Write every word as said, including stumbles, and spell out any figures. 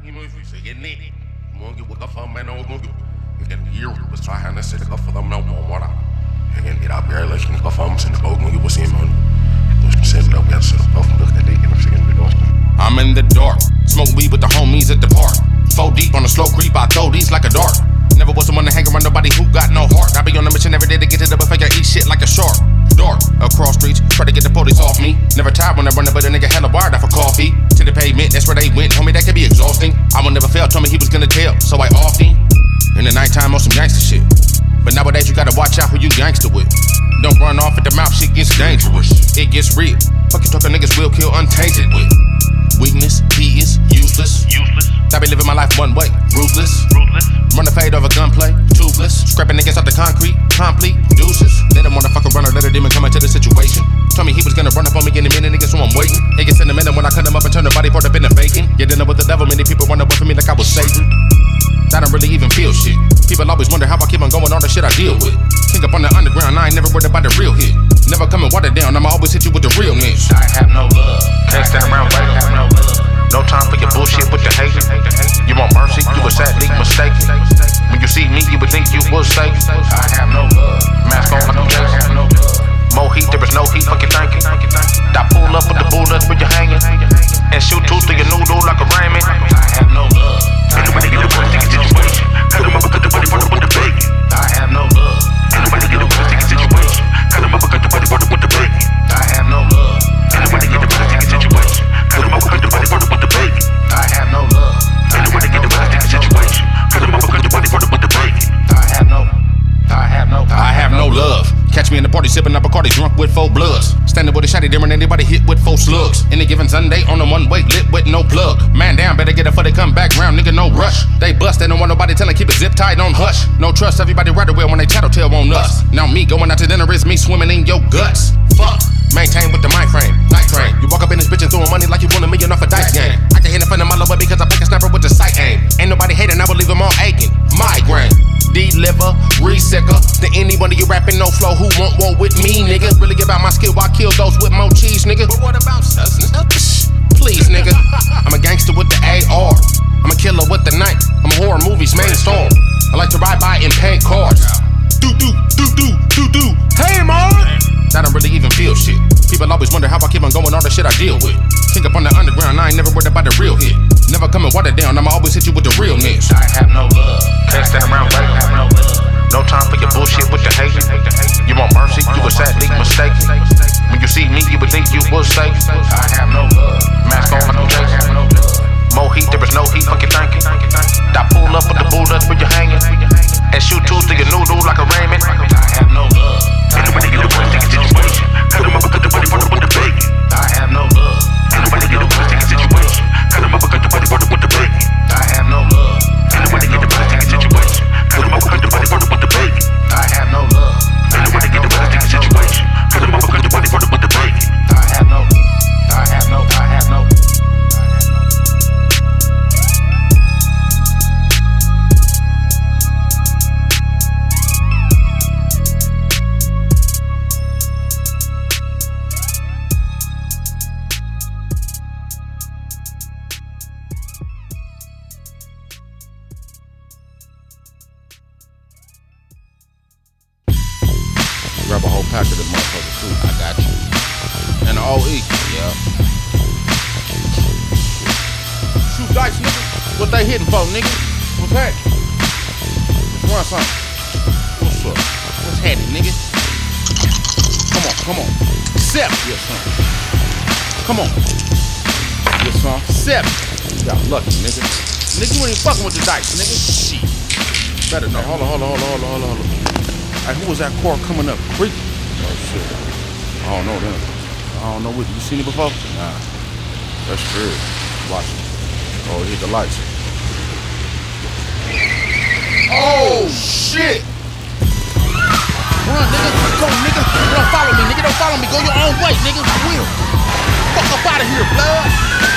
Ini mau gue kafa mana gue kan year was trying to set kafa them no more water and get out there let's kafa them send go gue was in man those send up got set up from the day and I'm saying we lost I'm in the dark smoke weed with the homies at the park four deep on the slow creep I throw these like a dart never was someone to hang around nobody who got no heart I be on a mission every day to get to the buffet I eat shit like a shark dark across streets try to get the police off me never tired when I run but a nigga hella wired out for coffee to the pavement that's where they went homie that could be exhausting I will never fail told me he was gonna tell so I offed him in the nighttime on some gangster shit but nowadays you gotta watch out who you gangster with don't run off at the mouth shit gets dangerous it gets real fucking talking niggas will kill untainted with weakness he is useless useless I be living my life one way ruthless ruthless run the fade over gunplay toothless scraping niggas off the concrete complete deuces let a motherfucker run or let a demon come into the situation told me he was gonna run up on me in a minute nigga so I'm waiting it gets in a minute when I cut him up and turn the body part up into bacon get dinner with the devil many people run away from me like I was Satan I don't really even feel shit people always wonder how I keep on going all the shit I deal with think up on the underground I ain't never worried about the real hit never coming water down I'ma always hit you with the realness I have no love can't stand around right I have no love no time for your bullshit with the hate you want mercy you a sadly mistaken when you see me you would think you was safe I have no love mask on like I'm Jason more heat there is no heat fucking thinking I pull up with the bullets where you're hanging and shoot two through your noodle like a ramen I have no love anybody get a pussy get situation cut them up cut the body for the with the bacon I have no love anybody get a pussy get situation cut them up cut the body for the with the bacon I have no love anybody get a pussy get situation cut them up cut the body for the with the bacon I have no love anybody get a pussy get situation cut them up cut the body for the with the bacon I have no I have no I have no love catch me in the party sipping up a Bacardi drunk with four bloods standing with a shotty there and anybody hit with four slugs any given Sunday on a one way lit with no plug man down better get it before they come back round nigga no rush they bust they don't want nobody telling keep it zip tight on hush no trust everybody right away when they tattletale on us now me going out to dinner is me swimming in your guts fuck maintain with the mind frame night train you walk up in this bitch and throwing money like you won a million off a dice game I can hit it from the mile away because I pick a snapper with the sight aim ain't nobody hating I will leave them all aching migraine deliver, re-sicker to anybody you rapping no flow who want war with me, nigga. Really about my skill, I kill those with more cheese, nigga. But what about us, nigga? Please, nigga. I'm a gangster with the A R. I'm a killer with the knife. I'm a horror movie's main star. I like to ride by in paint cars. Do do do do do do. Hey, man. I don't really even feel shit. People always wonder how I keep on going all the shit I deal with. Think up on the underground, I ain't never worried about the real hit. Never coming water down, I'ma always hit you with the realness. I have no love, can't stand around right. I have no love. No time for your bullshit with the hate. You want mercy, you a sadly mistaken. When you see me, you would think you was safe. I have no love, mask on like I'm Jason. More heat, there is no heat, fucking thinking. I pull up with the bullets where you're hanging and shoot two through your noodle like a ramen. I have no love. Anybody get a pussy get situation. Cut them up, cut the body for the with the bacon. I have no love. Anybody get a pussy get situation. Cut them up, cut the body for the with the bacon. I have no love. Anybody get a pussy get situation. Cut them up, cut the body for the with the bacon. I have no love. Anybody get a pussy get situation. Cut them up, cut the body for the with the bacon. I have no. I have no. I have no. Grab a whole pack of them motherfuckers too. I got you. And the O E. Yeah. Shoot dice, nigga. What they hitting for, nigga? What's happening? Let's run something. What's up? What's happening, nigga? Come on, come on. Seven. Yes, son. Come on. Yes, son. Seven. You got lucky, nigga. Nigga, you ain't fucking with the dice, nigga. Shit. Better know. Hold on, hold on, hold on, hold on, hold on, hold on. Hey, who was that car coming up creepy? Oh shit. I don't know them. I don't know what you seen it before? Nah. That's true. Watch it. Oh, it hit the lights. Oh shit! Run, nigga. Go, nigga. Don't follow me, nigga. Don't follow me. Go your own way, nigga. I will. Fuck up out of here, blood.